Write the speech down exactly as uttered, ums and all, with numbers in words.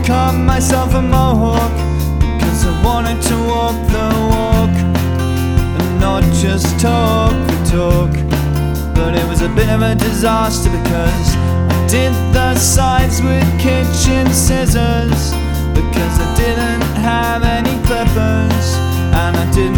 cut myself a mohawk, cause I wanted to walk the walk and not just talk the talk. But it was a bit of a disaster because I did the sides with kitchen scissors,